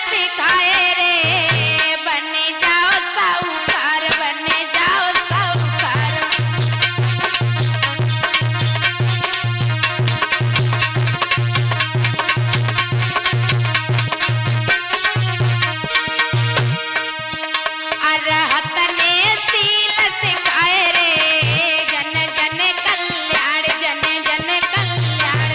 सिखाए रे, बन जाओ साहूकार, बन जाओ साहूकार। अरहत ने सील सिखाए रे, जन जन कल्याण, जन जन कल्याण।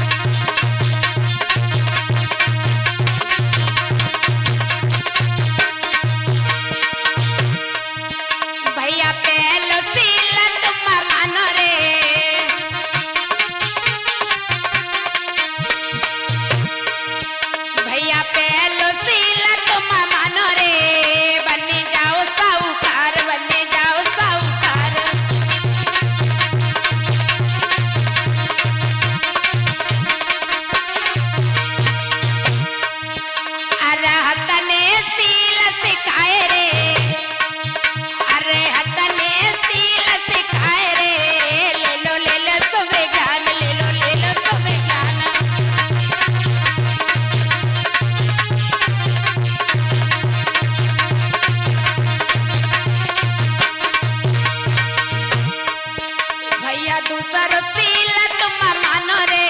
भैया पहलो सील तुम मानो रे, भैया पहलो सील तुम मानो रे, बन जाओ साहूकार, बन जाओ साहूकार। अरहत ने सील सिखाए रे, अरहत ने सील सिखाए रे, ले लो सब ज्ञान, ले लो सब ज्ञान। भैया दूसरो सील तुम मानो रे,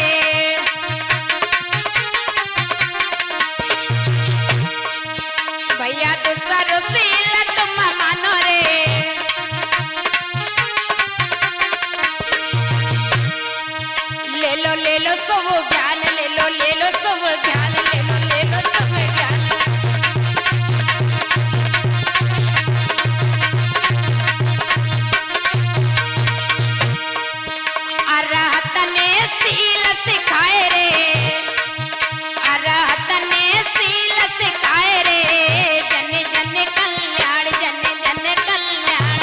भैया दूसरो सील तुम मानो रे, ले लो सब ज्ञान, ले लो सब ज्ञान, ले लो सब ज्ञान। अरहत ने सील सिखाए रे, अरहत ने सील सिखाए रे, जन जन कल्याण, जन जन कल्याण।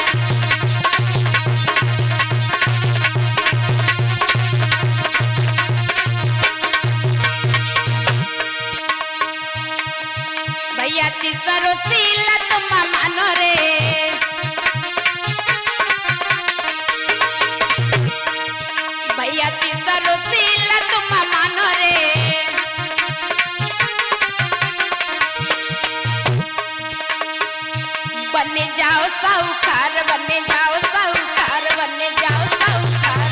भैया तीसरो सील तुम मानो रे, भैया तीसरो सील तुम मानो रे, बन जाओ साहूकार, बन जाओ साहूकार, बन जाओ साहूकार।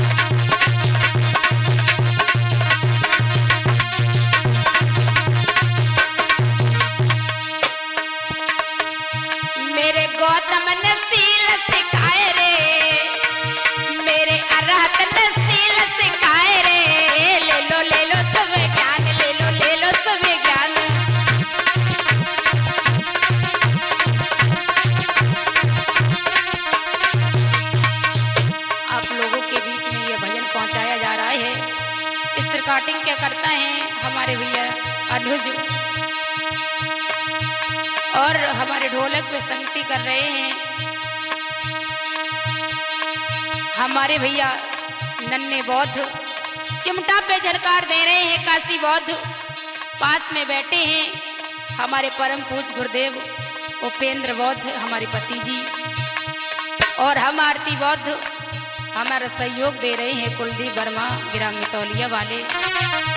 मेरे गौतम ने सील सिखाए रे, मेरे अरहत ने सील सिखाए रे, ले लो सब ज्ञान, ले लो सब ज्ञान। आप लोगों के बीच में ये भजन पहुंचाया जा रहा है। इस रिकॉर्डिंग क्या करता है हमारे भैया अनुज, और हमारे ढोलक पे संगति कर रहे हैं हमारे भैया नन्हे बौद्ध। चिमटा पे झनकार दे रहे हैं काशी बौद्ध। पास में बैठे हैं हमारे परम पूज्य गुरुदेव उपेंद्र बौद्ध, हमारे पति जी, और हम आरती बौद्ध हमारा सहयोग दे रहे हैं कुलदीप वर्मा ग्राम मितौलिया वाले।